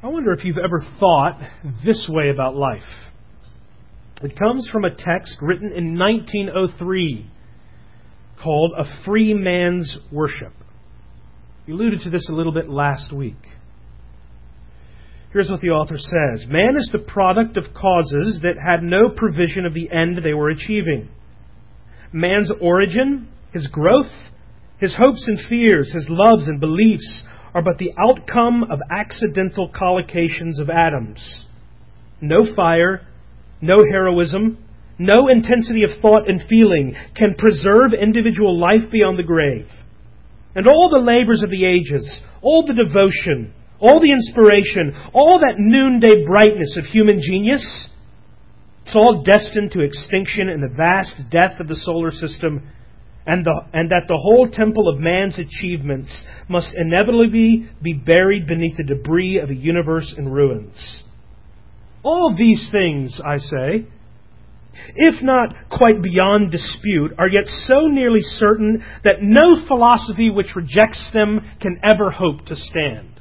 I wonder if you've ever thought this way about life. It comes from a text written in 1903 called A Free Man's Worship. We alluded to this a little bit last week. Here's what the author says. Man is the product of causes that had no provision of the end they were achieving. Man's origin, his growth, his hopes and fears, his loves and beliefs are but the outcome of accidental collocations of atoms. No fire, no heroism, no intensity of thought and feeling can preserve individual life beyond the grave. And all the labors of the ages, all the devotion, all the inspiration, all that noonday brightness of human genius, it's all destined to extinction in the vast death of the solar system, and that the whole temple of man's achievements must inevitably be buried beneath the debris of a universe in ruins. All these things, I say, if not quite beyond dispute, are yet so nearly certain that no philosophy which rejects them can ever hope to stand.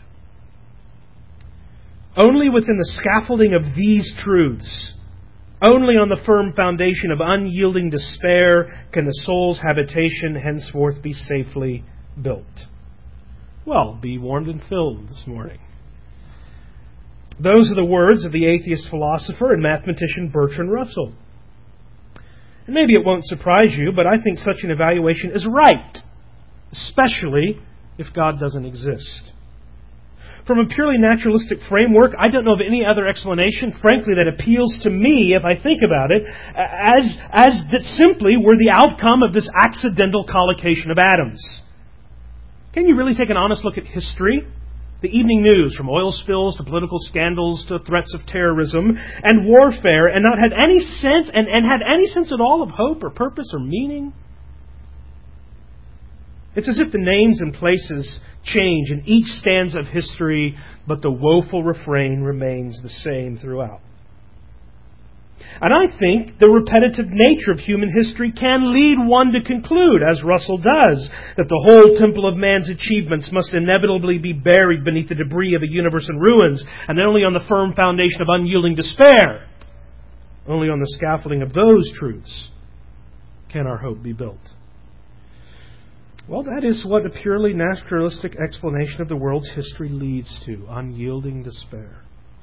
Only within the scaffolding of these truths, only on the firm foundation of unyielding despair can the soul's habitation henceforth be safely built. Well, be warmed and filled this morning. Those are the words of the atheist philosopher and mathematician Bertrand Russell. And maybe it won't surprise you, but I think such an evaluation is right, especially if God doesn't exist. From a purely naturalistic framework, I don't know of any other explanation, frankly, that appeals to me, if I think about it, as that simply were the outcome of this accidental collocation of atoms. Can you really take an honest look at history? The evening news, from oil spills to political scandals to threats of terrorism and warfare, and not had any sense, and had any sense at all of hope or purpose or meaning? It's as if the names and places change in each stanza of history, but the woeful refrain remains the same throughout. And I think the repetitive nature of human history can lead one to conclude, as Russell does, that the whole temple of man's achievements must inevitably be buried beneath the debris of a universe in ruins, and only on the firm foundation of unyielding despair, only on the scaffolding of those truths, can our hope be built. Well, that is what a purely naturalistic explanation of the world's history leads to, unyielding despair.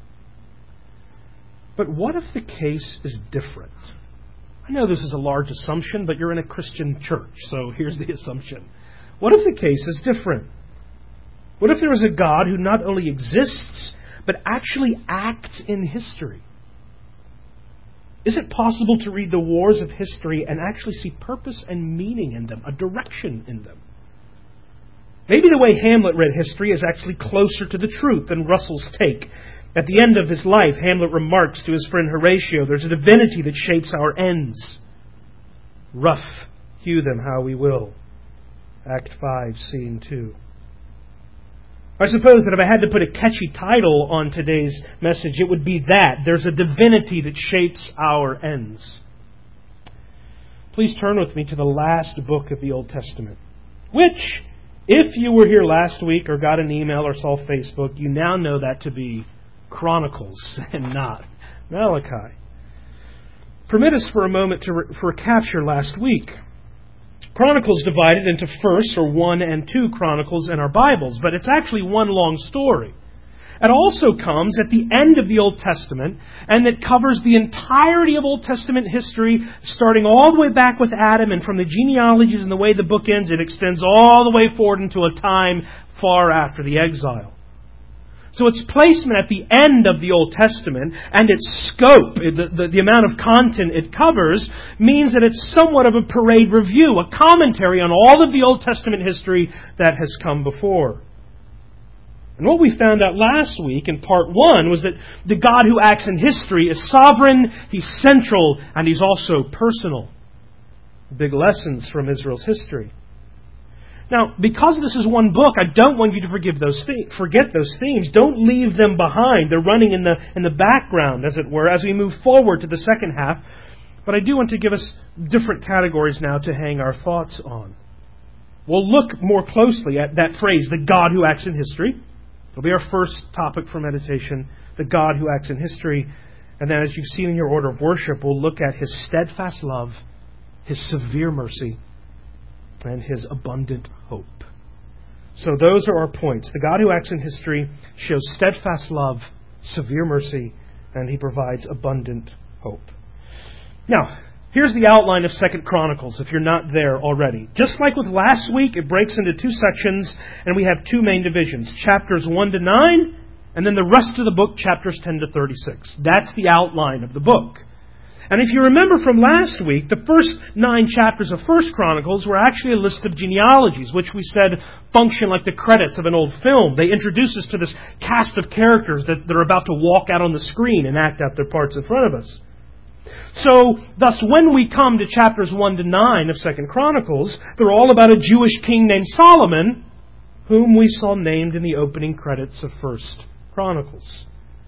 But what if the case is different? I know this is a large assumption, but you're in a Christian church, so here's the assumption. What if the case is different? What if there is a God who not only exists, but actually acts in history? Is it possible to read the wars of history and actually see purpose and meaning in them, a direction in them? Maybe the way Hamlet read history is actually closer to the truth than Russell's take. At the end of his life, Hamlet remarks to his friend Horatio, "There's a divinity that shapes our ends. Rough hew them how we will." Act 5, Scene 2. I suppose that if I had to put a catchy title on today's message, it would be that. There's a divinity that shapes our ends. Please turn with me to the last book of the Old Testament, which, if you were here last week or got an email or saw Facebook, you now know that to be Chronicles and not Malachi. Permit us for a moment to recapture last week. Chronicles divided into 1st or 1 and 2 Chronicles in our Bibles, but it's actually one long story. It also comes at the end of the Old Testament, and it covers the entirety of Old Testament history, starting all the way back with Adam, and from the genealogies and the way the book ends, it extends all the way forward into a time far after the exile. So its placement at the end of the Old Testament and its scope, the amount of content it covers, means that it's somewhat of a parade review, a commentary on all of the Old Testament history that has come before. And what we found out last week in part 1 was that the God who acts in history is sovereign, He's central, and He's also personal. Big lessons from Israel's history. Now, because this is one book, I don't want you to forget those themes. Don't leave them behind. They're running in the background, as it were, as we move forward to the second half. But I do want to give us different categories now to hang our thoughts on. We'll look more closely at that phrase, the God who acts in history. It'll be our first topic for meditation, the God who acts in history. And then, as you've seen in your order of worship, we'll look at His steadfast love, His severe mercy, and His abundant hope. So those are our points. The God who acts in history shows steadfast love, severe mercy, and He provides abundant hope. Now, here's the outline of 2 Chronicles, if you're not there already. Just like with last week, it breaks into two sections, and we have two main divisions, chapters 1 to 9, and then the rest of the book, chapters 10 to 36. That's the outline of the book. And if you remember from last week, the first 9 chapters of 1 Chronicles were actually a list of genealogies, which we said function like the credits of an old film. They introduce us to this cast of characters that are about to walk out on the screen and act out their parts in front of us. So, thus, when we come to chapters 1 to 9 of 2 Chronicles, they're all about a Jewish king named Solomon, whom we saw named in the opening credits of 1 Chronicles.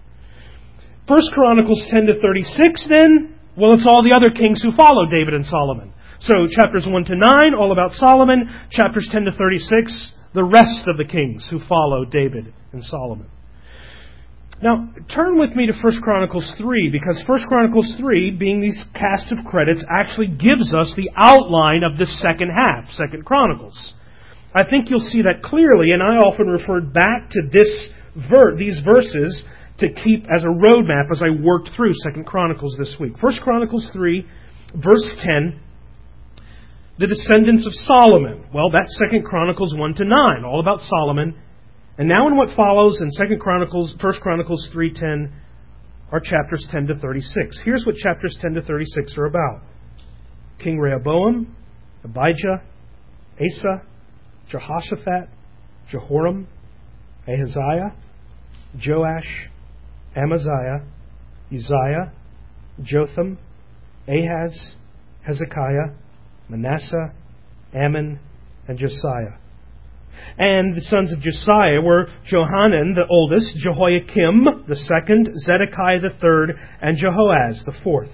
1 Chronicles 10 to 36, then, well, it's all the other kings who followed David and Solomon. So, chapters 1 to 9, all about Solomon. Chapters 10 to 36, the rest of the kings who followed David and Solomon. Now, turn with me to 1 Chronicles 3, because 1 Chronicles 3, being these cast of credits, actually gives us the outline of the second half, 2 Chronicles. I think you'll see that clearly, and I often referred back to these verses to keep as a roadmap as I worked through 2 Chronicles this week. 1 Chronicles 3, verse 10, the descendants of Solomon. Well, that's 2 Chronicles 1 to 9, all about Solomon. And now in what follows in 1 Chronicles 3:10 are chapters 10 to 36. Here's what chapters 10 to 36 are about. King Rehoboam, Abijah, Asa, Jehoshaphat, Jehoram, Ahaziah, Joash, Amaziah, Uzziah, Jotham, Ahaz, Hezekiah, Manasseh, Ammon, and Josiah. And the sons of Josiah were Johanan, the oldest, Jehoiakim, the second, Zedekiah, the third, and Jehoaz, the fourth.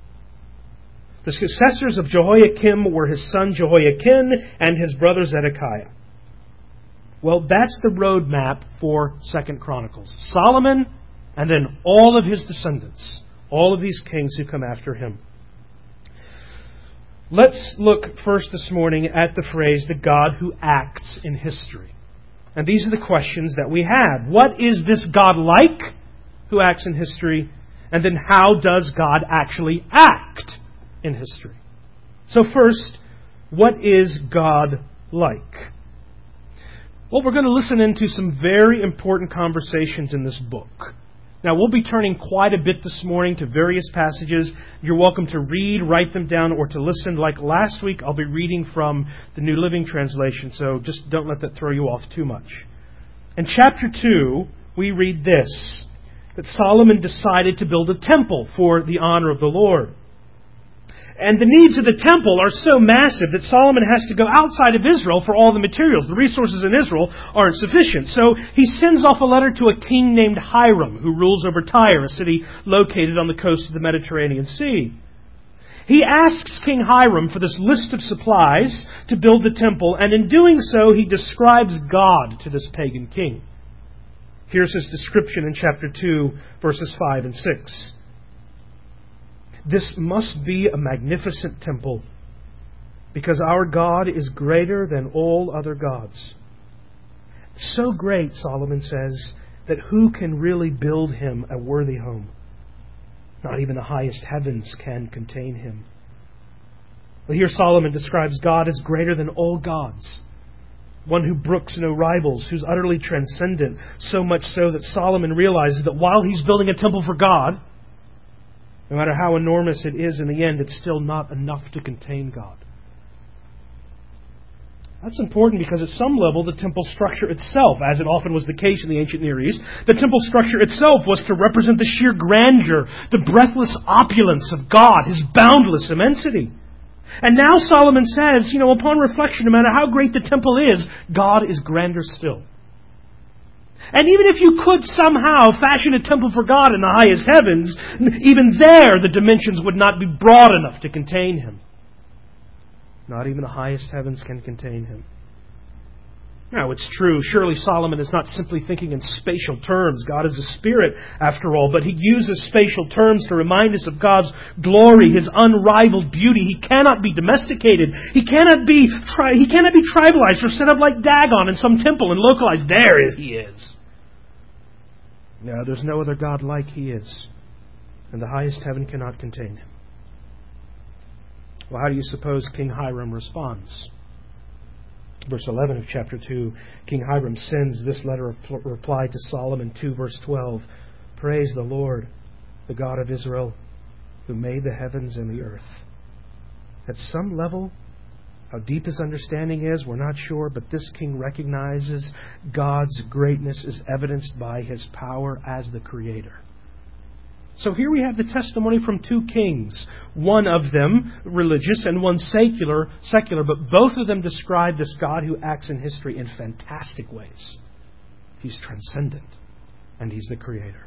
The successors of Jehoiakim were his son Jehoiakim and his brother Zedekiah. Well, that's the roadmap for 2 Chronicles. Solomon, and then all of his descendants, all of these kings who come after him. Let's look first this morning at the phrase, the God who acts in history. And these are the questions that we have. What is this God like who acts in history? And then how does God actually act in history? So first, what is God like? Well, we're going to listen into some very important conversations in this book. Now, we'll be turning quite a bit this morning to various passages. You're welcome to read, write them down, or to listen. Like last week, I'll be reading from the New Living Translation, so just don't let that throw you off too much. In chapter 2, we read this, that Solomon decided to build a temple for the honor of the Lord. And the needs of the temple are so massive that Solomon has to go outside of Israel for all the materials. The resources in Israel aren't sufficient. So he sends off a letter to a king named Hiram, who rules over Tyre, a city located on the coast of the Mediterranean Sea. He asks King Hiram for this list of supplies to build the temple, and in doing so, he describes God to this pagan king. Here's his description in chapter 2, verses 5 and 6. This must be a magnificent temple, because our God is greater than all other gods. So great, Solomon says, that who can really build him a worthy home? Not even the highest heavens can contain him. Well, here Solomon describes God as greater than all gods, one who brooks no rivals, who's utterly transcendent, so much so that Solomon realizes that while he's building a temple for God, no matter how enormous it is, in the end, it's still not enough to contain God. That's important because at some level, the temple structure itself, as it often was the case in the ancient Near East, the temple structure itself was to represent the sheer grandeur, the breathless opulence of God, His boundless immensity. And now Solomon says, upon reflection, no matter how great the temple is, God is grander still. And even if you could somehow fashion a temple for God in the highest heavens, even there the dimensions would not be broad enough to contain Him. Not even the highest heavens can contain Him. Now, it's true, surely Solomon is not simply thinking in spatial terms. God is a spirit, after all, but he uses spatial terms to remind us of God's glory, His unrivaled beauty. He cannot be domesticated. He cannot be tribalized or set up like Dagon in some temple and localized. There He is. No, there's no other God like He is, and the highest heaven cannot contain Him. Well, how do you suppose King Hiram responds? Verse 11 of chapter 2, King Hiram sends this letter of reply to Solomon 2, verse 12. Praise the Lord, the God of Israel, who made the heavens and the earth. At some level, how deep his understanding is, we're not sure, but this king recognizes God's greatness is evidenced by His power as the Creator. So here we have the testimony from two kings, one of them religious and one secular, but both of them describe this God who acts in history in fantastic ways. He's transcendent, and He's the Creator.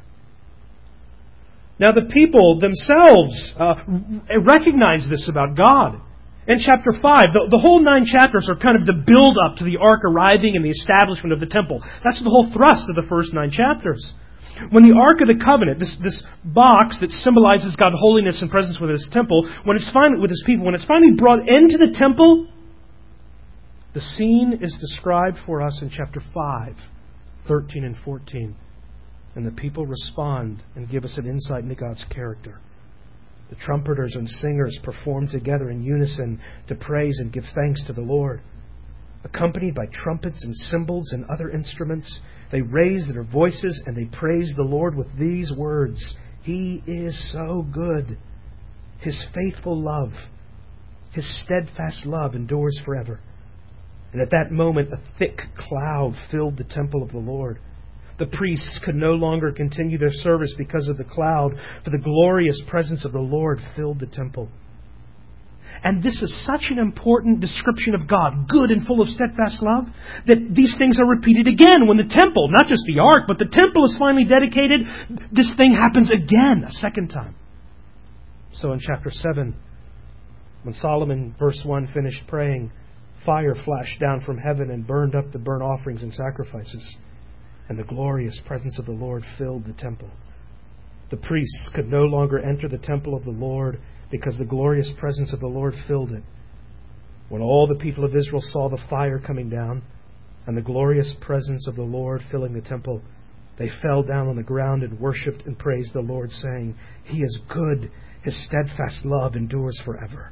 Now the people themselves recognize this about God. In chapter 5, the whole 9 chapters are kind of the build-up to the ark arriving and the establishment of the temple. That's the whole thrust of the first 9 chapters. When the Ark of the Covenant, this box that symbolizes God's holiness and presence within His temple, when it's finally brought into the temple, the scene is described for us in chapter 5, 13 and 14. And the people respond and give us an insight into God's character. The trumpeters and singers perform together in unison to praise and give thanks to the Lord. Accompanied by trumpets and cymbals and other instruments, they raise their voices and they praise the Lord with these words. He is so good. His faithful love, His steadfast love endures forever. And at that moment, a thick cloud filled the temple of the Lord. The priests could no longer continue their service because of the cloud, for the glorious presence of the Lord filled the temple. And this is such an important description of God, good and full of steadfast love, that these things are repeated again when the temple, not just the ark, but the temple is finally dedicated. This thing happens again, a second time. So in chapter 7, when Solomon, verse 1, finished praying, fire flashed down from heaven and burned up the burnt offerings and sacrifices, and the glorious presence of the Lord filled the temple. The priests could no longer enter the temple of the Lord because the glorious presence of the Lord filled it. When all the people of Israel saw the fire coming down and the glorious presence of the Lord filling the temple, they fell down on the ground and worshipped and praised the Lord, saying, He is good. His steadfast love endures forever.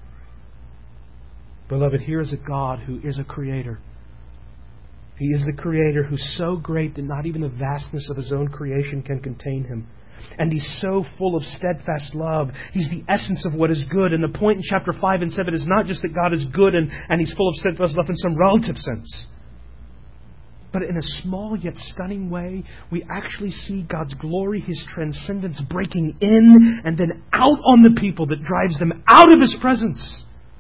Beloved, here is a God who is a creator. He is the Creator who's so great that not even the vastness of His own creation can contain Him. And He's so full of steadfast love. He's the essence of what is good. And the point in chapter 5 and 7 is not just that God is good and He's full of steadfast love in some relative sense. But in a small yet stunning way, we actually see God's glory, His transcendence breaking in and then out on the people that drives them out of His presence.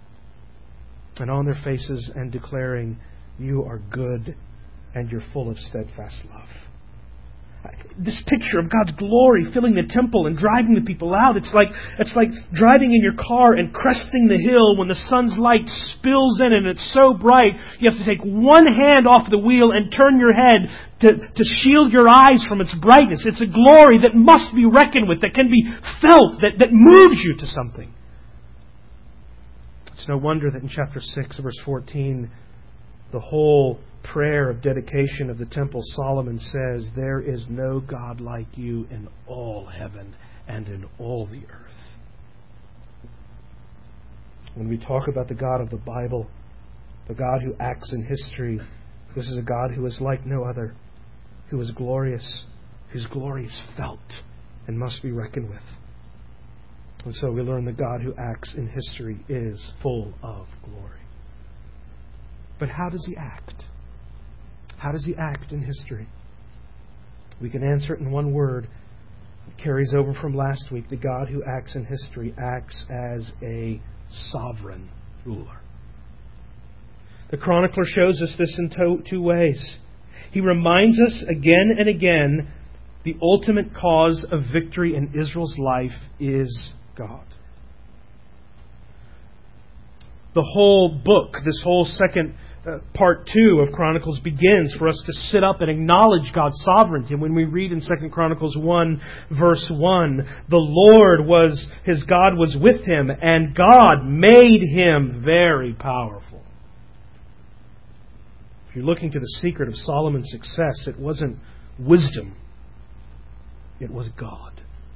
And on their faces and declaring, You are good and you're full of steadfast love. This picture of God's glory filling the temple and driving the people out, it's like driving in your car and cresting the hill when the sun's light spills in and it's so bright you have to take one hand off the wheel and turn your head to shield your eyes from its brightness. It's a glory that must be reckoned with, that can be felt, that moves you to something. It's no wonder that in chapter 6, verse 14, the whole prayer of dedication of the temple, Solomon says, There is no God like you in all heaven and in all the earth. When we talk about the God of the Bible, the God who acts in history, this is a God who is like no other, who is glorious, whose glory is felt and must be reckoned with. And so we learn the God who acts in history is full of glory. But how does He act? How does He act in history? We can answer it in one word. It carries over from last week. The God who acts in history acts as a sovereign ruler. The chronicler shows us this in two ways. He reminds us again and again the ultimate cause of victory in Israel's life is God. The whole book, this whole second part 2 of Chronicles begins for us to sit up and acknowledge God's sovereignty. And when we read in 2 Chronicles 1, verse 1, his God was with him, and God made him very powerful. If you're looking to the secret of Solomon's success, it wasn't wisdom. It was God.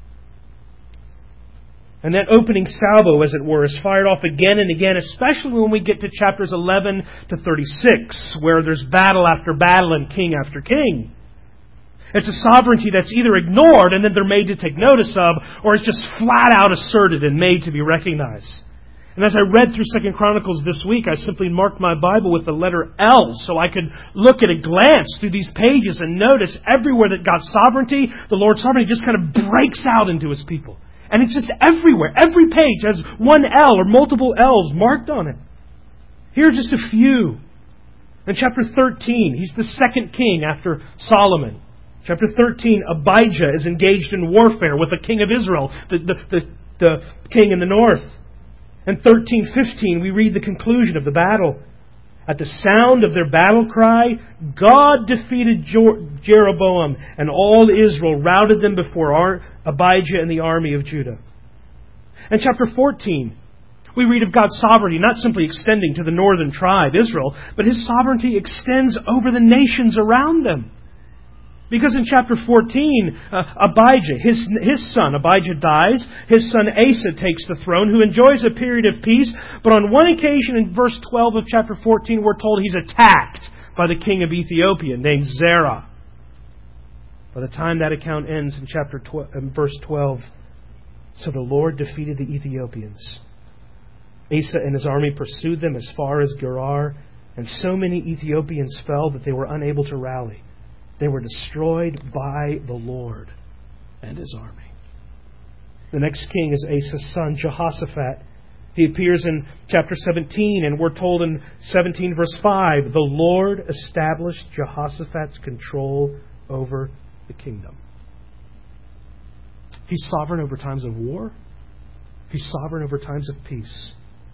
And that opening salvo, as it were, is fired off again and again, especially when we get to chapters 11 to 36, where there's battle after battle and king after king. It's a sovereignty that's either ignored and then they're made to take notice of, or it's just flat out asserted and made to be recognized. And as I read through 2 Chronicles this week, I simply marked my Bible with the letter L so I could look at a glance through these pages and notice everywhere that God's sovereignty, the Lord's sovereignty, just kind of breaks out into His people. And it's just everywhere. Every page has one L or multiple L's marked on it. Here are just a few. In chapter 13, he's the second king after Solomon. Chapter 13, Abijah is engaged in warfare with the king of Israel, the king in the north. In 13:15, we read the conclusion of the battle. At the sound of their battle cry, God defeated Jeroboam, and all Israel routed them before Abijah and the army of Judah. In chapter 14, we read of God's sovereignty not simply extending to the northern tribe, Israel, but His sovereignty extends over the nations around them. Because in chapter 14, Abijah, his son, Abijah dies. His son Asa takes the throne, who enjoys a period of peace. But on one occasion in verse 12 of chapter 14, we're told he's attacked by the king of Ethiopia named Zerah. By the time that account ends in verse 12, so the Lord defeated the Ethiopians. Asa and his army pursued them as far as Gerar, and so many Ethiopians fell that they were unable to rally. They were destroyed by the Lord and His army. The next king is Asa's son, Jehoshaphat. He appears in chapter 17, and we're told in 17 verse 5, the Lord established Jehoshaphat's control over the kingdom. He's sovereign over times of war. He's sovereign over times of peace.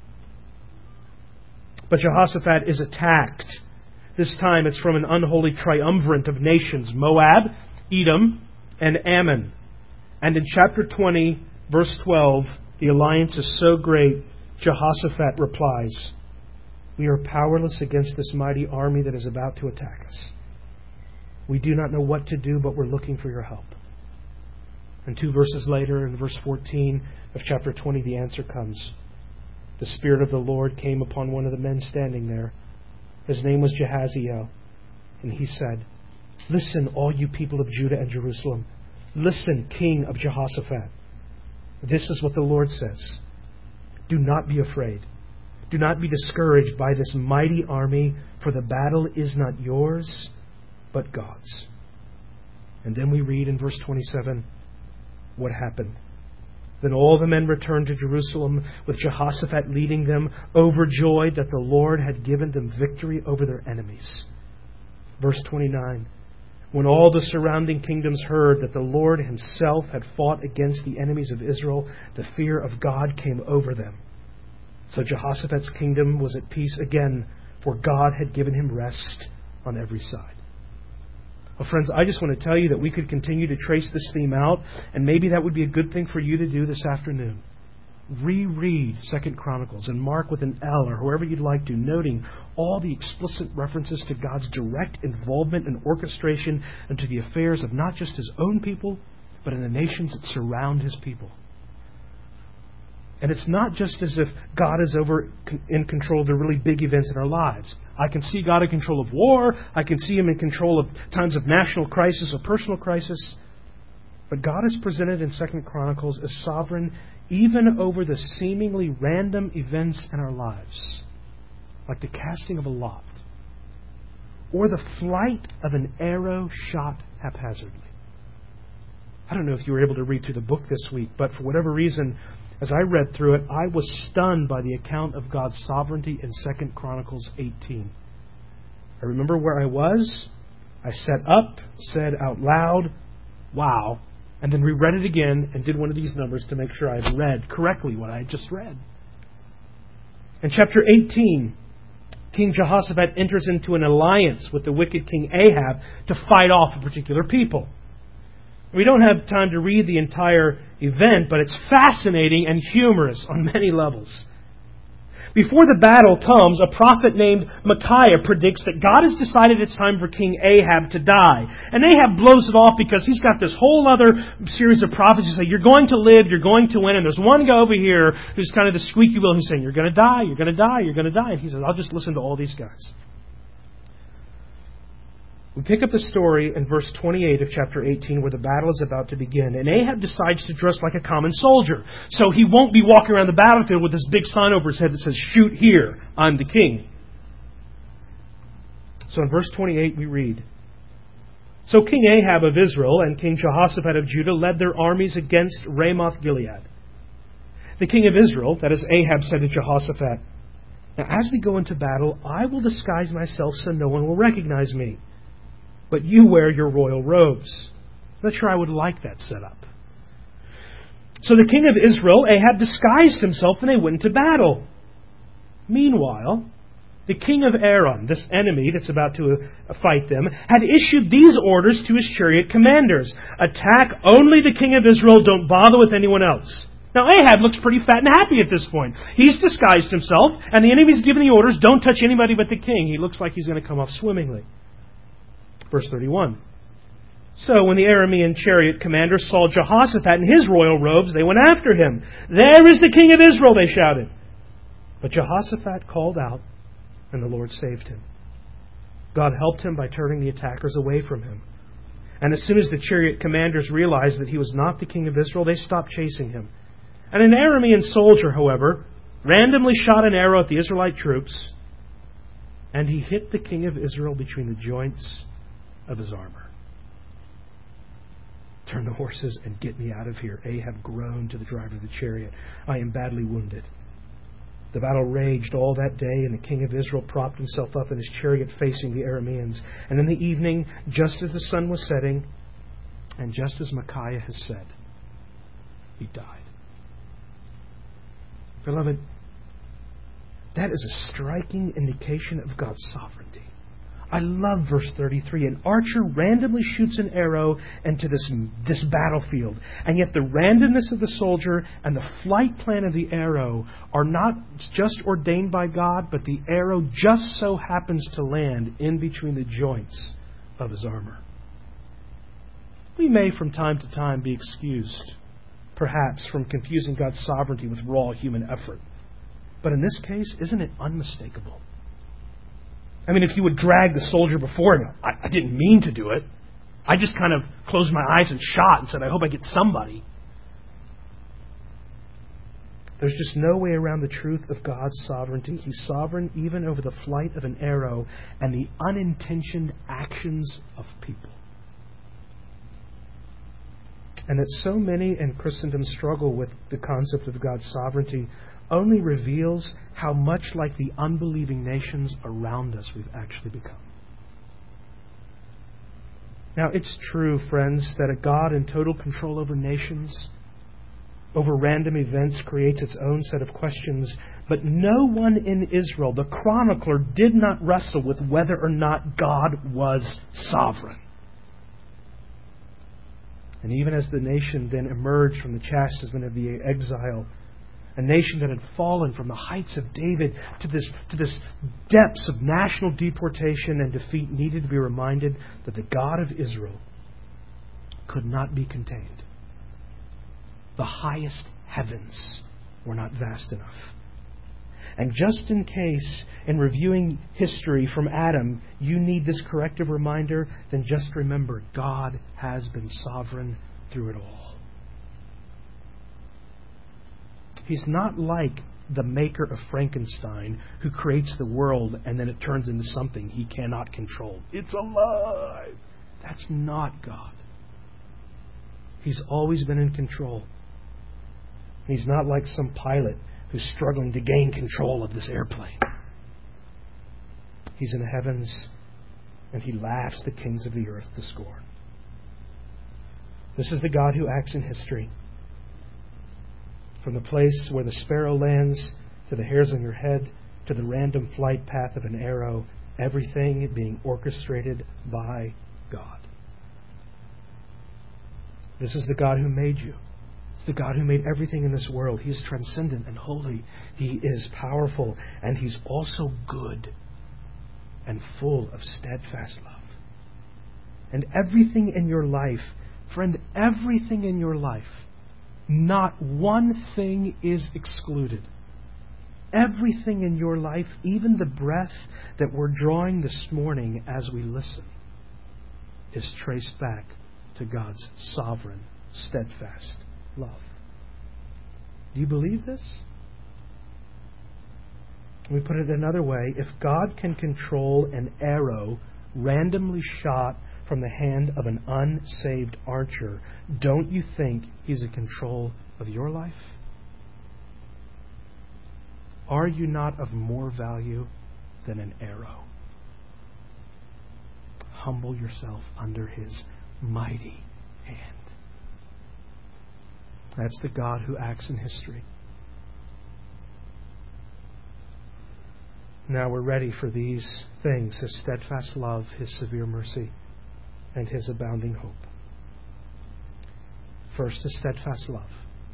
But Jehoshaphat is attacked. This time it's from an unholy triumvirate of nations, Moab, Edom, and Ammon. And in chapter 20, verse 12, the alliance is so great, Jehoshaphat replies, we are powerless against this mighty army that is about to attack us. We do not know what to do, but we're looking for your help. And 2 verses later, in verse 14 of chapter 20, the answer comes. The Spirit of the Lord came upon one of the men standing there. His name was Jehaziel. And he said, listen, all you people of Judah and Jerusalem. Listen, King of Jehoshaphat. This is what the Lord says. Do not be afraid. Do not be discouraged by this mighty army, for the battle is not yours, but God's. And then we read in verse 27 what happened. Then all the men returned to Jerusalem, with Jehoshaphat leading them, overjoyed that the Lord had given them victory over their enemies. Verse 29. When all the surrounding kingdoms heard that the Lord Himself had fought against the enemies of Israel, the fear of God came over them. So Jehoshaphat's kingdom was at peace again, for God had given him rest on every side. Well, friends, I just want to tell you that we could continue to trace this theme out, and maybe that would be a good thing for you to do this afternoon. Reread 2 Chronicles and mark with an L or whoever you'd like to, noting all the explicit references to God's direct involvement and orchestration into the affairs of not just His own people, but in the nations that surround His people. And it's not just as if God is in control of the really big events in our lives. I can see God in control of war. I can see Him in control of times of national crisis or personal crisis. But God is presented in 2 Chronicles as sovereign even over the seemingly random events in our lives, like the casting of a lot or the flight of an arrow shot haphazardly. I don't know if you were able to read through the book this week, but for whatever reason, as I read through it, I was stunned by the account of God's sovereignty in 2 Chronicles 18. I remember where I was. I sat up, said out loud, wow, and then reread it again and did one of these numbers to make sure I had read correctly what I had just read. In chapter 18, King Jehoshaphat enters into an alliance with the wicked King Ahab to fight off a particular people. We don't have time to read the entire event, but it's fascinating and humorous on many levels. Before the battle comes, a prophet named Micaiah predicts that God has decided it's time for King Ahab to die. And Ahab blows it off because he's got this whole other series of prophecies that say, you're going to live, you're going to win. And there's one guy over here who's kind of the squeaky wheel who's saying, you're going to die, you're going to die, you're going to die. And he says, I'll just listen to all these guys. We pick up the story in verse 28 of chapter 18 where the battle is about to begin. And Ahab decides to dress like a common soldier. So he won't be walking around the battlefield with this big sign over his head that says, shoot here, I'm the king. So in verse 28 we read, So King Ahab of Israel and King Jehoshaphat of Judah led their armies against Ramoth Gilead. The king of Israel, that is Ahab, said to Jehoshaphat, Now as we go into battle, I will disguise myself so no one will recognize me. But you wear your royal robes. I'm not sure I would like that setup. So the king of Israel, Ahab, disguised himself and they went into battle. Meanwhile, the king of Aram, this enemy that's about to fight them, had issued these orders to his chariot commanders. Attack only the king of Israel, don't bother with anyone else. Now Ahab looks pretty fat and happy at this point. He's disguised himself and the enemy's given the orders, don't touch anybody but the king. He looks like he's going to come off swimmingly. Verse 31. So when the Aramean chariot commanders saw Jehoshaphat in his royal robes, they went after him. There is the king of Israel, they shouted. But Jehoshaphat called out, and the Lord saved him. God helped him by turning the attackers away from him. And as soon as the chariot commanders realized that he was not the king of Israel, they stopped chasing him. And an Aramean soldier, however, randomly shot an arrow at the Israelite troops, and he hit the king of Israel between the joints of his armor. Turn the horses and get me out of here, Ahab groaned to the driver of the chariot. I am badly wounded. The battle raged all that day, and the king of Israel propped himself up in his chariot facing the Arameans. And in the evening, just as the sun was setting, and just as Micaiah has said, he died. Beloved, that is a striking indication of God's sovereignty. I love verse 33. An archer randomly shoots an arrow into this battlefield. And yet the randomness of the soldier and the flight plan of the arrow are not just ordained by God, but the arrow just so happens to land in between the joints of his armor. We may from time to time be excused, perhaps, from confusing God's sovereignty with raw human effort. But in this case, isn't it unmistakable? I mean, if you would drag the soldier before him, I didn't mean to do it. I just kind of closed my eyes and shot and said, I hope I get somebody. There's just no way around the truth of God's sovereignty. He's sovereign even over the flight of an arrow and the unintentioned actions of people. And that so many in Christendom struggle with the concept of God's sovereignty only reveals how much like the unbelieving nations around us we've actually become. Now, it's true, friends, that a God in total control over nations, over random events, creates its own set of questions. But no one in Israel, the chronicler, did not wrestle with whether or not God was sovereign. And even as the nation then emerged from the chastisement of the exile, a nation that had fallen from the heights of David to this depths of national deportation and defeat, needed to be reminded that the God of Israel could not be contained. The highest heavens were not vast enough. And just in case, in reviewing history from Adam, you need this corrective reminder, then just remember, God has been sovereign through it all. He's not like the maker of Frankenstein who creates the world and then it turns into something he cannot control. It's alive. That's not God. He's always been in control. He's not like some pilot who's struggling to gain control of this airplane. He's in the heavens and he laughs the kings of the earth to scorn. This is the God who acts in history. From the place where the sparrow lands to the hairs on your head, to the random flight path of an arrow, everything being orchestrated by God. This is the God who made you. It's the God who made everything in this world. He is transcendent and holy. He is powerful, and He's also good and full of steadfast love. And everything in your life, friend, everything in your life, not one thing is excluded. Everything in your life, even the breath that we're drawing this morning as we listen, is traced back to God's sovereign, steadfast love. Do you believe this? Let me put it another way. If God can control an arrow randomly shot from the hand of an unsaved archer, don't you think He's in control of your life? Are you not of more value than an arrow? Humble yourself under His mighty hand. That's the God who acts in history. Now we're ready for these things: His steadfast love, His severe mercy, and His abounding hope. First, His steadfast love.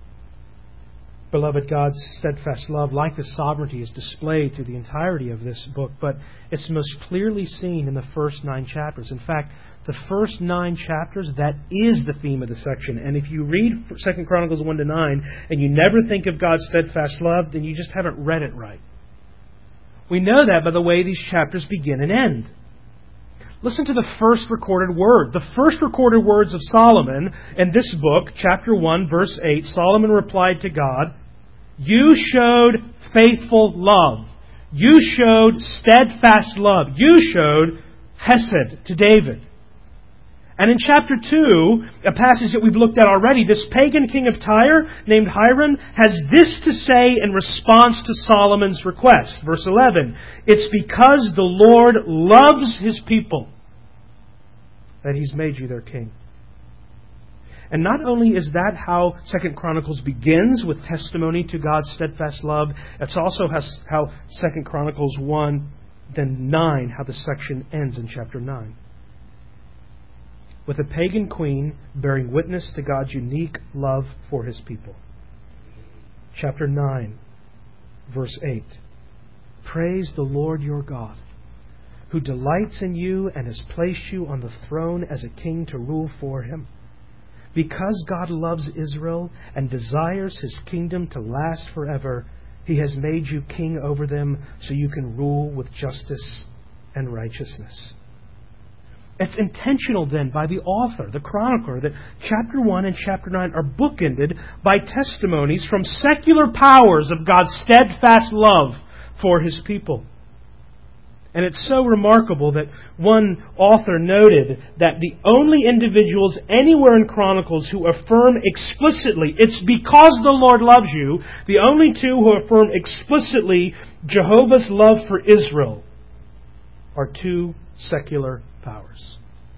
Beloved, God's steadfast love, like His sovereignty, is displayed through the entirety of this book, but it's most clearly seen in the first 9 chapters. In fact, the first 9 chapters, that is the theme of the section. And if you read 2 Chronicles 1-9 and you never think of God's steadfast love, then you just haven't read it right. We know that by the way these chapters begin and end. Listen to the first recorded word. The first recorded words of Solomon in this book, chapter 1, verse 8, Solomon replied to God, "You showed faithful love. You showed steadfast love. You showed hesed to David." And in chapter 2, a passage that we've looked at already, this pagan king of Tyre named Hiram has this to say in response to Solomon's request. Verse 11, "It's because the Lord loves His people that He's made you their king." And not only is that how 2 Chronicles begins with testimony to God's steadfast love, it's also how 2 Chronicles 1, then 9, how the section ends in chapter 9. With a pagan queen bearing witness to God's unique love for His people. Chapter 9, verse 8. "Praise the Lord your God, who delights in you and has placed you on the throne as a king to rule for Him. Because God loves Israel and desires His kingdom to last forever, He has made you king over them so you can rule with justice and righteousness." It's intentional then by the author, the chronicler, that chapter 1 and chapter 9 are bookended by testimonies from secular powers of God's steadfast love for His people. And it's so remarkable that one author noted that the only individuals anywhere in Chronicles who affirm explicitly, "It's because the Lord loves you," the only two who affirm explicitly Jehovah's love for Israel are 2 secular powers.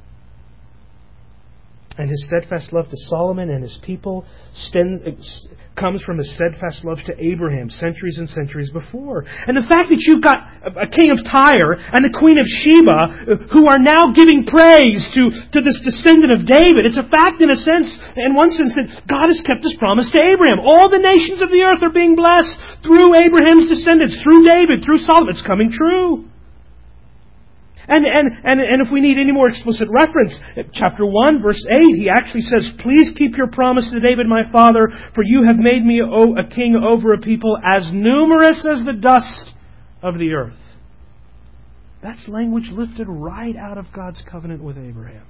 And His steadfast love to Solomon and his people comes from His steadfast love to Abraham centuries and centuries before. And the fact that you've got a king of Tyre and the queen of Sheba who are now giving praise to this descendant of David, it's a fact in one sense, that God has kept His promise to Abraham. All the nations of the earth are being blessed through Abraham's descendants, through David, through Solomon. It's coming true. And if we need any more explicit reference, chapter 1, verse 8, He actually says, "Please keep your promise to David my father, for you have made me a king over a people as numerous as the dust of the earth." That's language lifted right out of God's covenant with Abraham.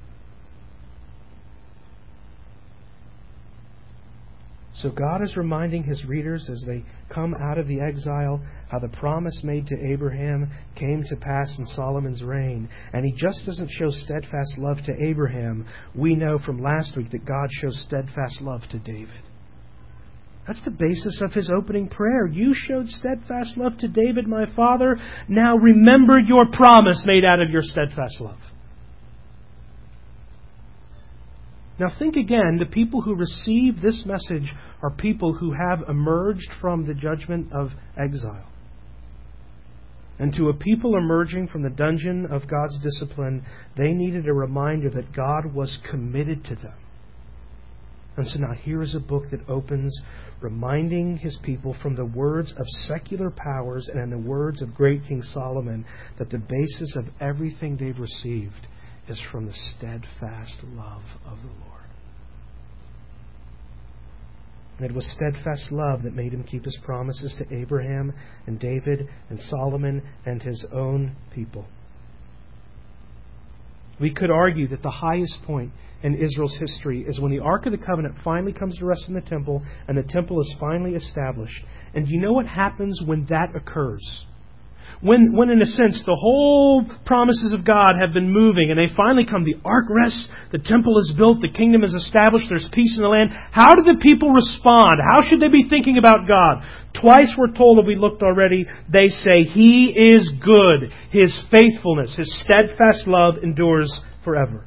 So God is reminding His readers as they come out of the exile how the promise made to Abraham came to pass in Solomon's reign. And He just doesn't show steadfast love to Abraham. We know from last week that God shows steadfast love to David. That's the basis of His opening prayer. "You showed steadfast love to David, my father. Now remember your promise made out of your steadfast love." Now think again, the people who receive this message are people who have emerged from the judgment of exile. And to a people emerging from the dungeon of God's discipline, they needed a reminder that God was committed to them. And so now here is a book that opens, reminding His people from the words of secular powers and in the words of great King Solomon that the basis of everything they've received is from the steadfast love of the Lord. It was steadfast love that made Him keep His promises to Abraham and David and Solomon and His own people. We could argue that the highest point in Israel's history is when the Ark of the Covenant finally comes to rest in the temple and the temple is finally established. And do you know what happens when that occurs? When in a sense, the whole promises of God have been moving and they finally come, the ark rests, the temple is built, the kingdom is established, there's peace in the land. How do the people respond? How should they be thinking about God? Twice we're told, that we looked already, they say, He is good. His faithfulness, His steadfast love endures forever.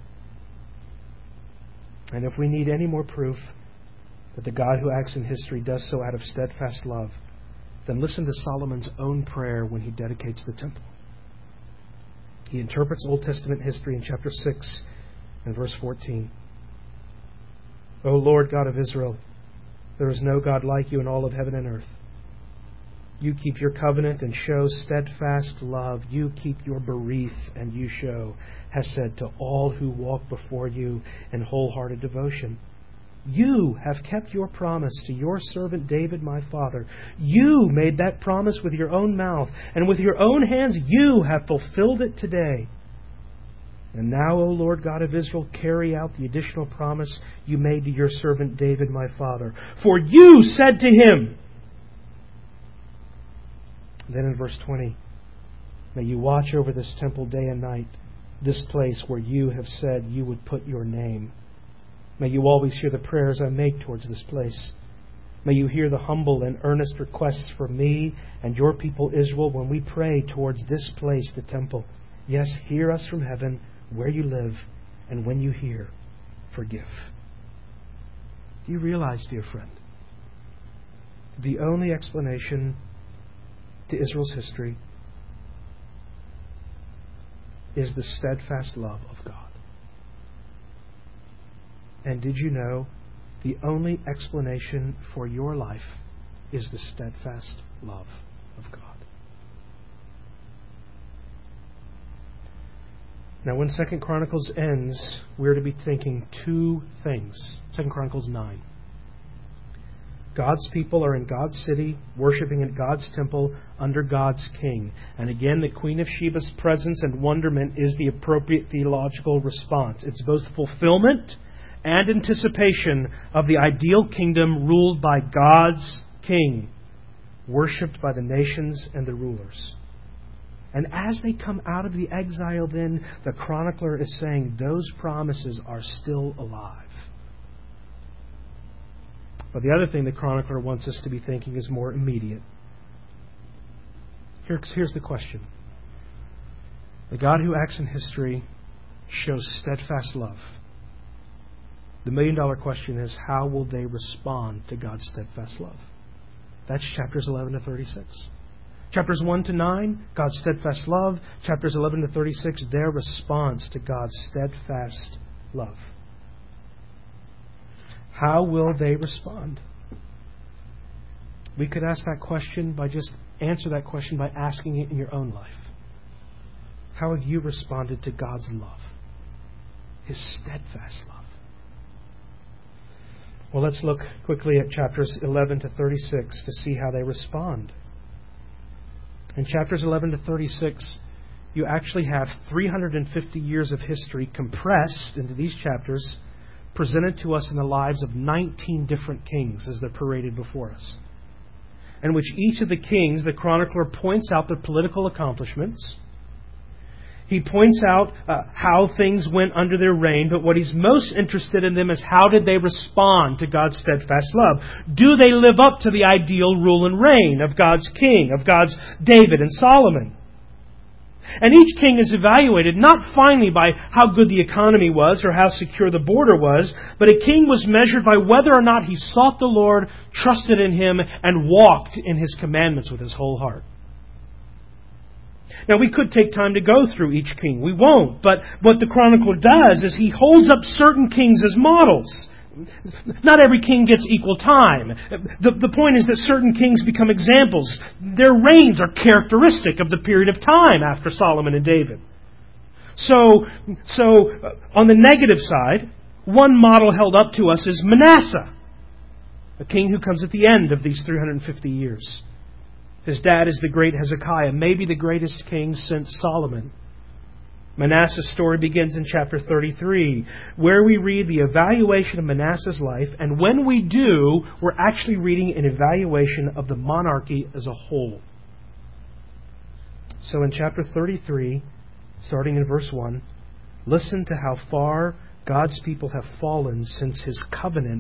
And if we need any more proof that the God who acts in history does so out of steadfast love, then listen to Solomon's own prayer when he dedicates the temple. He interprets Old Testament history in chapter 6 and verse 14. O Lord God of Israel, there is no God like You in all of heaven and earth. You keep Your covenant and show steadfast love. You keep Your berith and You show hesed to all who walk before You in wholehearted devotion. You have kept Your promise to Your servant David, my father. You made that promise with Your own mouth, and with Your own hands You have fulfilled it today. And now, O Lord God of Israel, carry out the additional promise You made to Your servant David, my father. For You said to him... Then in verse 20, may You watch over this temple day and night, this place where You have said You would put Your name. May You always hear the prayers I make towards this place. May You hear the humble and earnest requests for me and Your people Israel when we pray towards this place, the temple. Yes, hear us from heaven where You live, and when You hear, forgive. Do you realize, dear friend, the only explanation to Israel's history is the steadfast love of God? And did you know the only explanation for your life is the steadfast love of God? Now, when 2 Chronicles ends, we're to be thinking two things. 2 Chronicles 9. God's people are in God's city, worshiping in God's temple under God's king. And again, the Queen of Sheba's presence and wonderment is the appropriate theological response. It's both fulfillment and anticipation of the ideal kingdom ruled by God's king, worshipped by the nations and the rulers. And as they come out of the exile, then, the chronicler is saying those promises are still alive. But the other thing the chronicler wants us to be thinking is more immediate. Here's the question. The God who acts in history shows steadfast love. The million-dollar question is, how will they respond to God's steadfast love? That's chapters 11 to 36. Chapters 1 to 9, God's steadfast love. Chapters 11 to 36, their response to God's steadfast love. How will they respond? We could answer that question by asking it in your own life. How have you responded to God's love? His steadfast love. Well, let's look quickly at chapters 11 to 36 to see how they respond. In chapters 11 to 36, you actually have 350 years of history compressed into these chapters, presented to us in the lives of 19 different kings as they're paraded before us, in which each of the kings, the chronicler points out their political accomplishments. He points out how things went under their reign, but what he's most interested in them is how did they respond to God's steadfast love? Do they live up to the ideal rule and reign of God's king, of God's David and Solomon? And each king is evaluated not finally by how good the economy was or how secure the border was, but a king was measured by whether or not he sought the Lord, trusted in Him, and walked in His commandments with his whole heart. Now, we could take time to go through each king. We won't. But what the chronicler does is he holds up certain kings as models. Not every king gets equal time. The point is that certain kings become examples. Their reigns are characteristic of the period of time after Solomon and David. So on the negative side, one model held up to us is Manasseh, a king who comes at the end of these 350 years. His dad is the great Hezekiah, maybe the greatest king since Solomon. Manasseh's story begins in chapter 33, where we read the evaluation of Manasseh's life, and when we do, we're actually reading an evaluation of the monarchy as a whole. So in chapter 33, starting in verse 1, listen to how far God's people have fallen since His covenant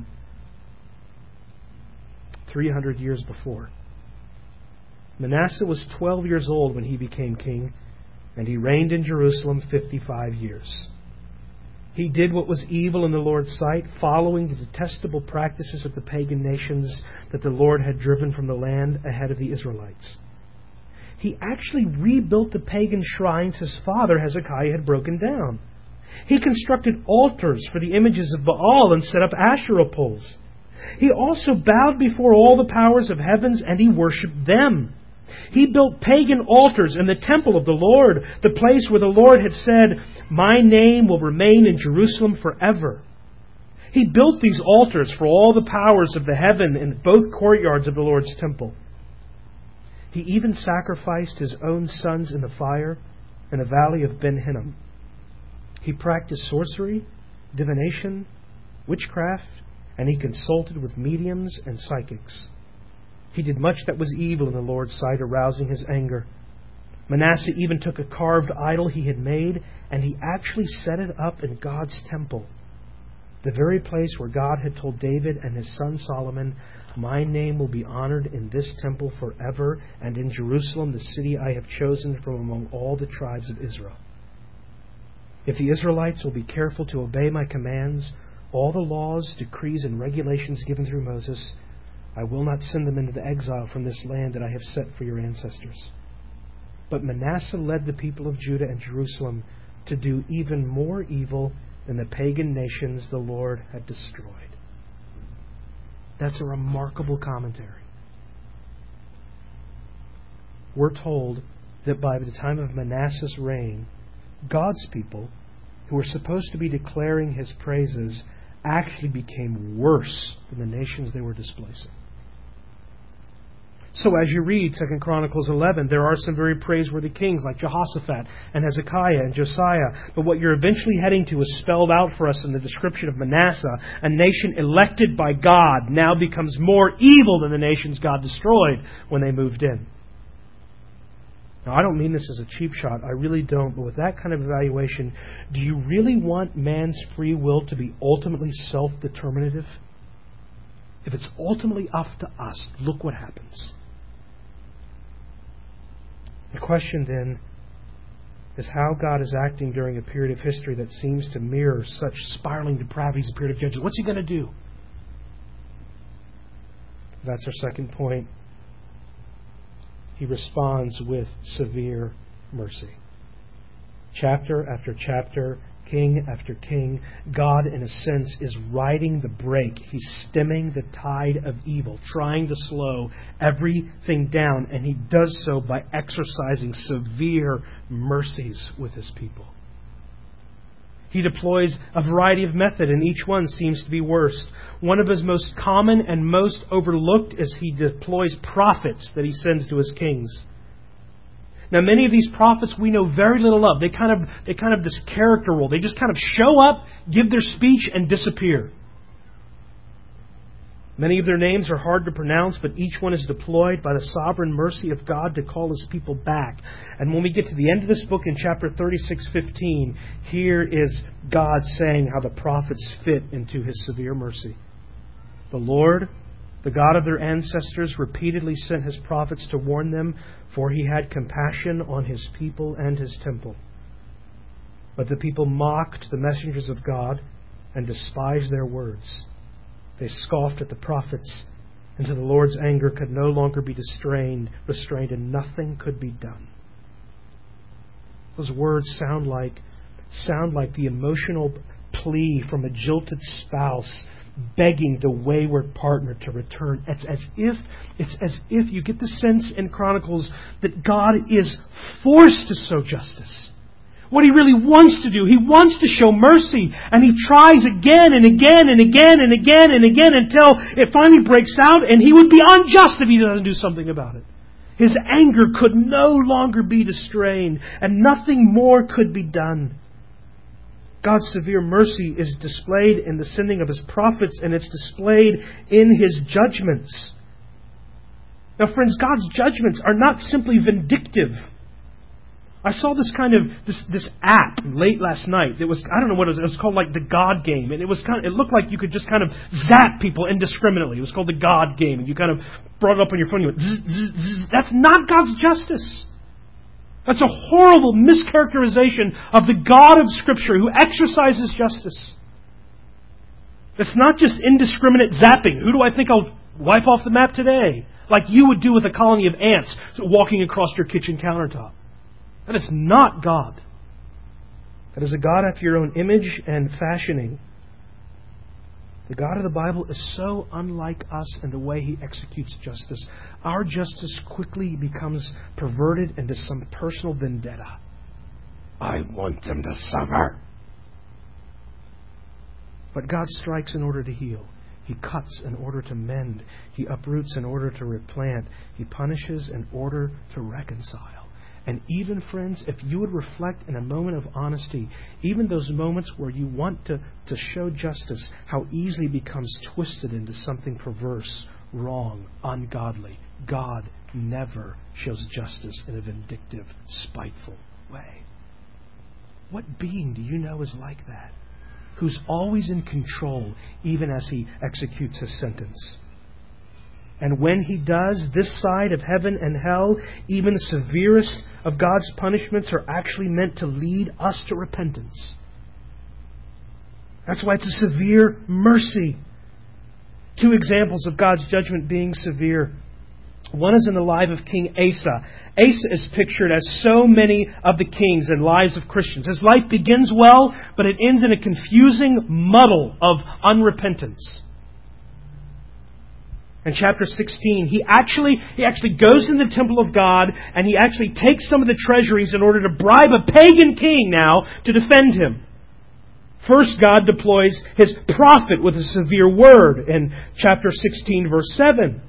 300 years before. Manasseh was 12 years old when he became king, and he reigned in Jerusalem 55 years. He did what was evil in the Lord's sight, following the detestable practices of the pagan nations that the Lord had driven from the land ahead of the Israelites. He actually rebuilt the pagan shrines his father Hezekiah had broken down. He constructed altars for the images of Baal and set up Asherah poles. He also bowed before all the powers of heavens, and he worshipped them. He built pagan altars in the temple of the Lord, the place where the Lord had said, "My name will remain in Jerusalem forever." He built these altars for all the powers of the heaven in both courtyards of the Lord's temple. He even sacrificed his own sons in the fire in the valley of Ben Hinnom. He practiced sorcery, divination, witchcraft, and he consulted with mediums and psychics. He did much that was evil in the Lord's sight, arousing His anger. Manasseh even took a carved idol he had made, and he actually set it up in God's temple, the very place where God had told David and his son Solomon, "My name will be honored in this temple forever, and in Jerusalem, the city I have chosen from among all the tribes of Israel. If the Israelites will be careful to obey my commands, all the laws, decrees, and regulations given through Moses, I will not send them into the exile from this land that I have set for your ancestors." But Manasseh led the people of Judah and Jerusalem to do even more evil than the pagan nations the Lord had destroyed. That's a remarkable commentary. We're told that by the time of Manasseh's reign, God's people, who were supposed to be declaring His praises, actually became worse than the nations they were displacing. So as you read 2 Chronicles 11, there are some very praiseworthy kings like Jehoshaphat and Hezekiah and Josiah. But what you're eventually heading to is spelled out for us in the description of Manasseh. A nation elected by God now becomes more evil than the nations God destroyed when they moved in. Now, I don't mean this as a cheap shot. I really don't. But with that kind of evaluation, do you really want man's free will to be ultimately self-determinative? If it's ultimately up to us, look what happens. The question then is how God is acting during a period of history that seems to mirror such spiraling depravity as a period of judgment. What's He going to do? That's our second point. He responds with severe mercy. Chapter after chapter, king after king, God, in a sense, is riding the brake. He's stemming the tide of evil, trying to slow everything down, and He does so by exercising severe mercies with His people. He deploys a variety of method, and each one seems to be worst. One of His most common and most overlooked is He deploys prophets that He sends to His kings. Now, many of these prophets we know very little of. They kind of this character role. They just kind of show up, give their speech, and disappear. Many of their names are hard to pronounce, but each one is deployed by the sovereign mercy of God to call His people back. And when we get to the end of this book in chapter 36:15, here is God saying how the prophets fit into His severe mercy. The Lord, the God of their ancestors, repeatedly sent His prophets to warn them, for He had compassion on His people and His temple. But the people mocked the messengers of God and despised their words. They scoffed at the prophets until the Lord's anger could no longer be restrained, and nothing could be done. Those words sound like the emotional plea from a jilted spouse begging the wayward partner to return. It's as if you get the sense in Chronicles that God is forced to sow justice. What He really wants to do, He wants to show mercy, and He tries again and again and again and again and again until it finally breaks out, and He would be unjust if He doesn't do something about it. His anger could no longer be restrained, and nothing more could be done. God's severe mercy is displayed in the sending of His prophets, and it's displayed in His judgments. Now, friends, God's judgments are not simply vindictive. I saw this app late last night. It was, I don't know what it was. It was called like the God Game, and it looked like you could just kind of zap people indiscriminately. It was called the God Game, and you kind of brought it up on your phone. You went zzz, zzz, zzz. That's not God's justice. That's a horrible mischaracterization of the God of Scripture who exercises justice. It's not just indiscriminate zapping. Who do I think I'll wipe off the map today? Like you would do with a colony of ants walking across your kitchen countertop. That is not God. That is a God after your own image and fashioning. The God of the Bible is so unlike us in the way He executes justice. Our justice quickly becomes perverted into some personal vendetta. I want them to suffer. But God strikes in order to heal. He cuts in order to mend. He uproots in order to replant. He punishes in order to reconcile. And even, friends, if you would reflect in a moment of honesty, even those moments where you want to show justice, how easily it becomes twisted into something perverse, wrong, ungodly. God never shows justice in a vindictive, spiteful way. What being do you know is like that? Who's always in control, even as He executes His sentence. And when He does, this side of heaven and hell, even the severest of God's punishments are actually meant to lead us to repentance. That's why it's a severe mercy. 2 examples of God's judgment being severe. One is in the life of King Asa. Asa is pictured as so many of the kings and lives of Christians. His life begins well, but it ends in a confusing muddle of unrepentance. In chapter 16, he actually goes in the temple of God and he actually takes some of the treasuries in order to bribe a pagan king now to defend him. First, God deploys His prophet with a severe word in chapter 16, verse 7.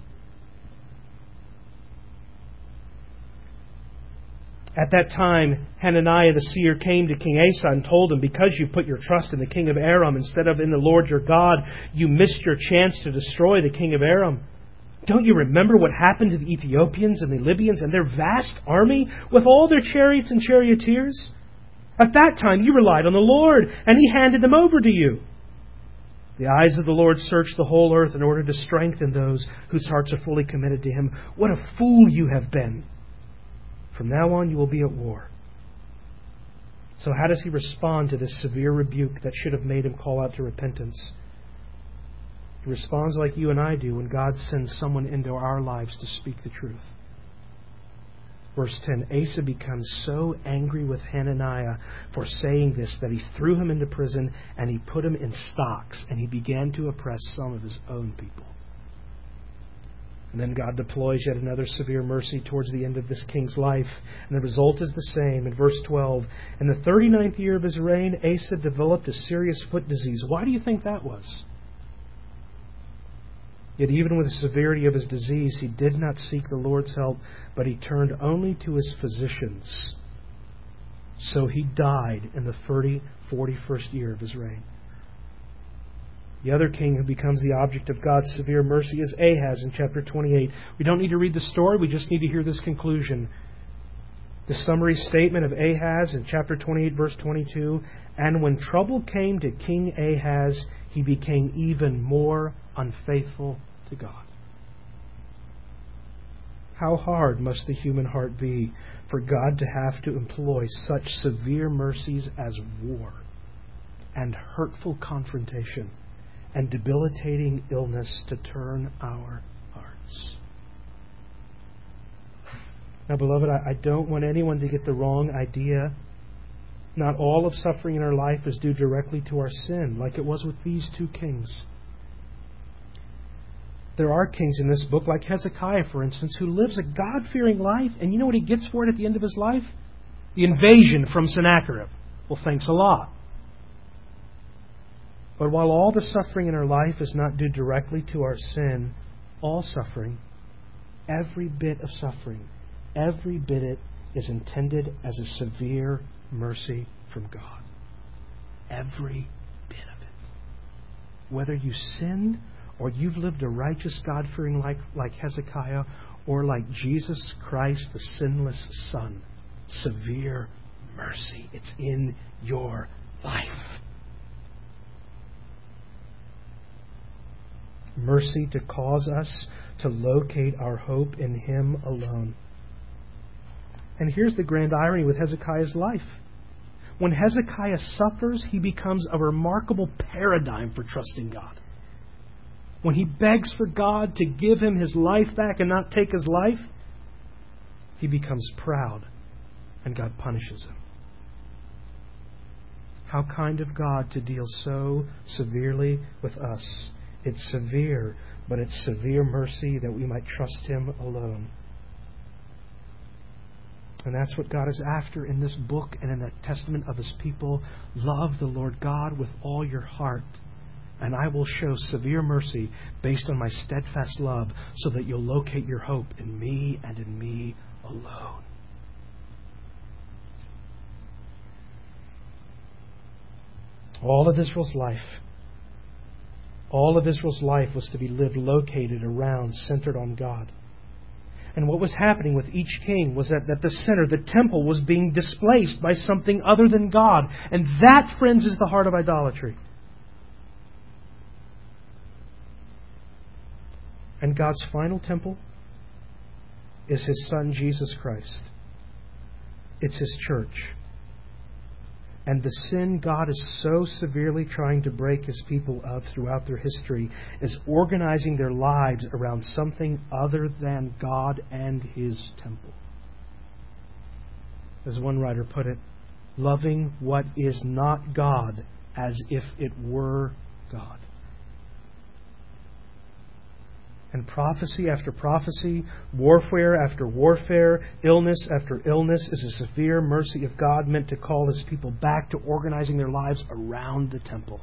At that time, Hananiah the seer came to King Asa and told him, because you put your trust in the king of Aram instead of in the Lord your God, you missed your chance to destroy the king of Aram. Don't you remember what happened to the Ethiopians and the Libyans and their vast army with all their chariots and charioteers? At that time you relied on the Lord, and He handed them over to you. The eyes of the Lord search the whole earth in order to strengthen those whose hearts are fully committed to Him. What a fool you have been! From now on you will be at war. So how does He respond to this severe rebuke that should have made him call out to repentance? He responds like you and I do when God sends someone into our lives to speak the truth. Verse 10, Asa becomes so angry with Hananiah for saying this that he threw him into prison and he put him in stocks and he began to oppress some of his own people. And then God deploys yet another severe mercy towards the end of this king's life. And the result is the same. In verse 12, in the 39th year of his reign, Asa developed a serious foot disease. Why do you think that was? Yet even with the severity of his disease, he did not seek the Lord's help, but he turned only to his physicians. So he died in the 41st year of his reign. The other king who becomes the object of God's severe mercy is Ahaz in chapter 28. We don't need to read the story, we just need to hear this conclusion. The summary statement of Ahaz in chapter 28, verse 22, and when trouble came to King Ahaz, he became even more unfaithful to God. How hard must the human heart be for God to have to employ such severe mercies as war and hurtful confrontation and debilitating illness to turn our hearts. Now, beloved, I don't want anyone to get the wrong idea. Not all of suffering in our life is due directly to our sin, like it was with these two kings. There are kings in this book, like Hezekiah, for instance, who lives a God-fearing life, and you know what he gets for it at the end of his life? The invasion from Sennacherib. Well, thanks a lot. But while all the suffering in our life is not due directly to our sin, all suffering, every bit of suffering, every bit of it is intended as a severe mercy from God. Every bit of it. Whether you sinned or you've lived a righteous, God-fearing life like Hezekiah, or like Jesus Christ, the sinless Son, severe mercy. It's in your life. Mercy to cause us to locate our hope in Him alone. And here's the grand irony with Hezekiah's life. When Hezekiah suffers, he becomes a remarkable paradigm for trusting God. When he begs for God to give him his life back and not take his life, he becomes proud, and God punishes him. How kind of God to deal so severely with us. It's severe, but it's severe mercy that we might trust Him alone. And that's what God is after in this book and in the testament of His people. Love the Lord God with all your heart, and I will show severe mercy based on my steadfast love, so that you'll locate your hope in me and in me alone. All of Israel's life was to be lived located around, centered on God. And what was happening with each king was that the center, the temple, was being displaced by something other than God. And that, friends, is the heart of idolatry. And God's final temple is His Son, Jesus Christ. It's His church. And the sin God is so severely trying to break His people of throughout their history is organizing their lives around something other than God and His temple. As one writer put it, loving what is not God as if it were God. And prophecy after prophecy, warfare after warfare, illness after illness is a severe mercy of God meant to call His people back to organizing their lives around the temple.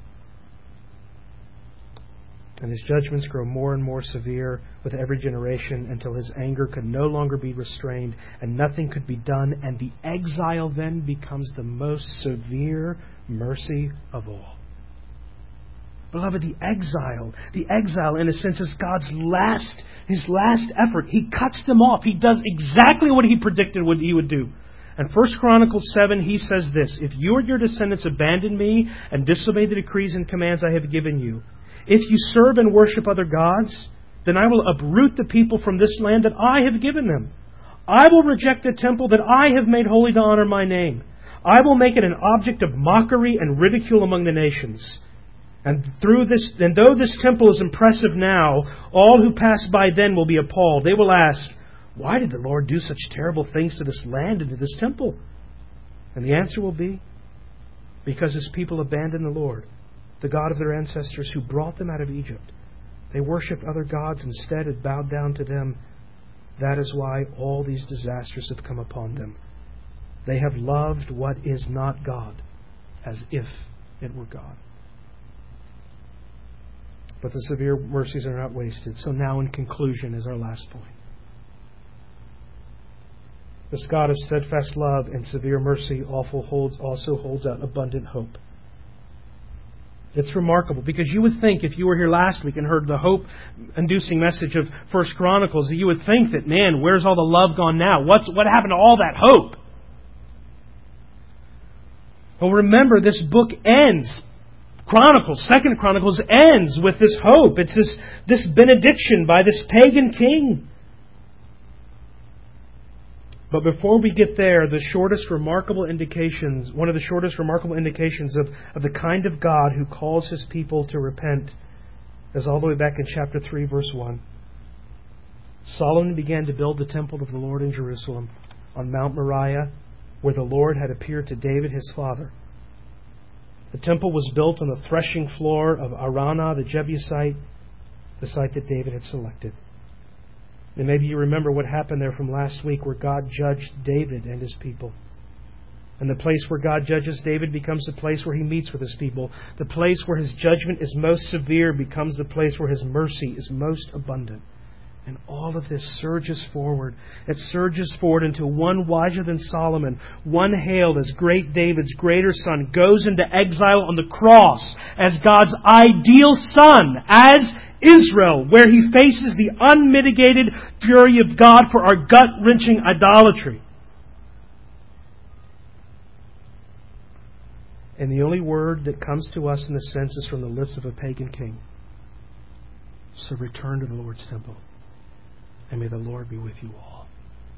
And His judgments grow more and more severe with every generation until His anger could no longer be restrained and nothing could be done. And the exile then becomes the most severe mercy of all. Beloved, the exile in a sense is His last effort. He cuts them off. He does exactly what He predicted what He would do. In 1 Chronicles 7, He says this, "If you or your descendants abandon me and disobey the decrees and commands I have given you, if you serve and worship other gods, then I will uproot the people from this land that I have given them. I will reject the temple that I have made holy to honor my name. I will make it an object of mockery and ridicule among the nations. And though this temple is impressive now, all who pass by then will be appalled. They will ask, why did the Lord do such terrible things to this land and to this temple? And the answer will be, because His people abandoned the Lord, the God of their ancestors who brought them out of Egypt. They worshipped other gods instead and bowed down to them. That is why all these disasters have come upon them. They have loved what is not God as if it were God." But the severe mercies are not wasted. So now in conclusion is our last point. This God of steadfast love and severe mercy also holds out abundant hope. It's remarkable because you would think, if you were here last week and heard the hope-inducing message of 1 Chronicles, that you would think that, man, where's all the love gone now? What happened to all that hope? Well, remember, this book ends. Second Chronicles ends with this hope. It's this benediction by this pagan king. But before we get there, one of the shortest remarkable indications of the kind of God who calls His people to repent is all the way back in chapter 3, verse 1. Solomon began to build the temple of the Lord in Jerusalem on Mount Moriah, where the Lord had appeared to David his father. The temple was built on the threshing floor of Araunah the Jebusite, the site that David had selected. And maybe you remember what happened there from last week, where God judged David and his people. And the place where God judges David becomes the place where he meets with his people. The place where his judgment is most severe becomes the place where his mercy is most abundant. And all of this surges forward. It surges forward until one wiser than Solomon, one hailed as great David's greater son, goes into exile on the cross as God's ideal son, as Israel, where he faces the unmitigated fury of God for our gut-wrenching idolatry. And the only word that comes to us in a sense is from the lips of a pagan king. So return to the Lord's temple, and may the Lord be with you all.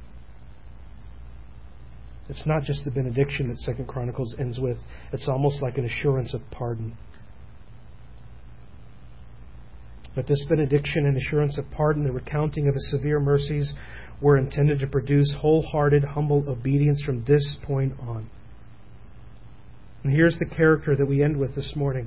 It's not just the benediction that 2 Chronicles ends with. It's almost like an assurance of pardon. But this benediction and assurance of pardon, the recounting of His severe mercies, were intended to produce wholehearted, humble obedience from this point on. And here's the character that we end with this morning.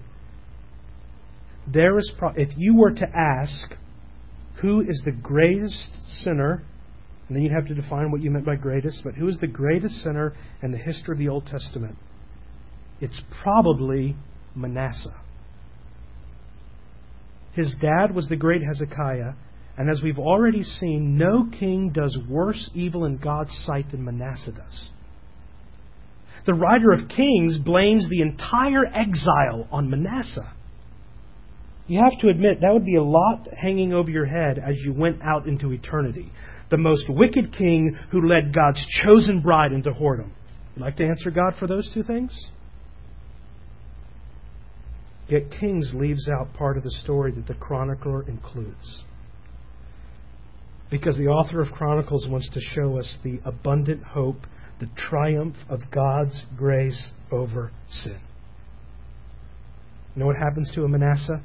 If you were to ask, who is the greatest sinner, and then you'd have to define what you meant by greatest, but who is the greatest sinner in the history of the Old Testament? It's probably Manasseh. His dad was the great Hezekiah, and as we've already seen, no king does worse evil in God's sight than Manasseh does. The writer of Kings blames the entire exile on Manasseh. You have to admit, that would be a lot hanging over your head as you went out into eternity. The most wicked king who led God's chosen bride into whoredom. You'd like to answer God for those two things? Yet Kings leaves out part of the story that the chronicler includes. Because the author of Chronicles wants to show us the abundant hope, the triumph of God's grace over sin. You know what happens to a Manasseh?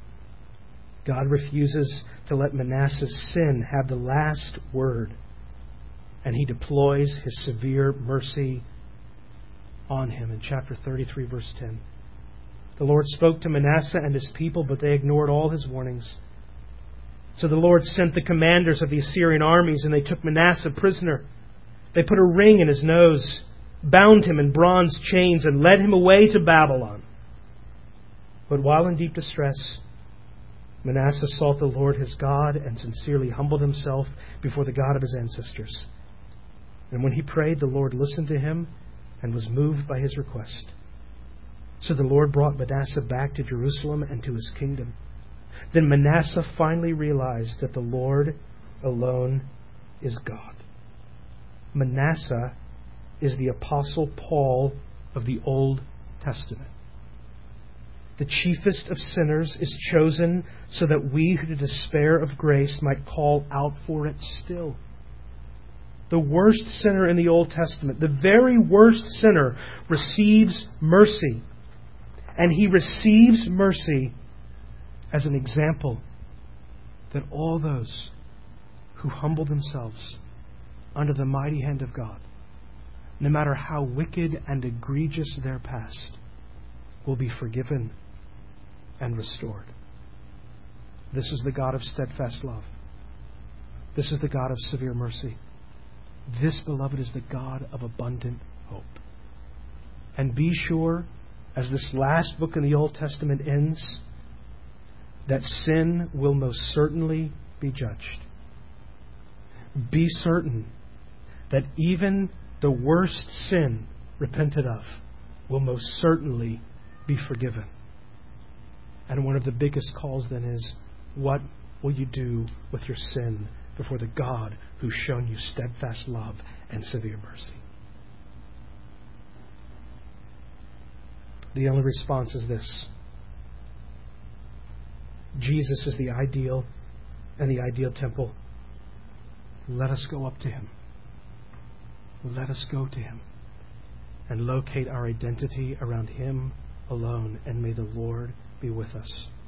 God refuses to let Manasseh's sin have the last word, and He deploys His severe mercy on him in chapter 33, verse 10. The Lord spoke to Manasseh and his people, but they ignored all His warnings. So the Lord sent the commanders of the Assyrian armies, and they took Manasseh prisoner. They put a ring in his nose, bound him in bronze chains, and led him away to Babylon. But while in deep distress, Manasseh sought the Lord his God and sincerely humbled himself before the God of his ancestors. And when he prayed, the Lord listened to him and was moved by his request. So the Lord brought Manasseh back to Jerusalem and to his kingdom. Then Manasseh finally realized that the Lord alone is God. Manasseh is the Apostle Paul of the Old Testament. The chiefest of sinners is chosen so that we who despair of grace might call out for it still. The worst sinner in the Old Testament, the very worst sinner, receives mercy. And he receives mercy as an example that all those who humble themselves under the mighty hand of God, no matter how wicked and egregious their past, will be forgiven and restored. This is the God of steadfast love. This is the God of severe mercy. This, beloved, is the God of abundant hope. And be sure, as this last book in the Old Testament ends, that sin will most certainly be judged. Be certain that even the worst sin repented of will most certainly be forgiven. And one of the biggest calls then is, what will you do with your sin before the God who's shown you steadfast love and severe mercy? The only response is this: Jesus is the ideal and the ideal temple. Let us go up to Him. Let us go to Him and locate our identity around Him alone, and may the Lord be with us.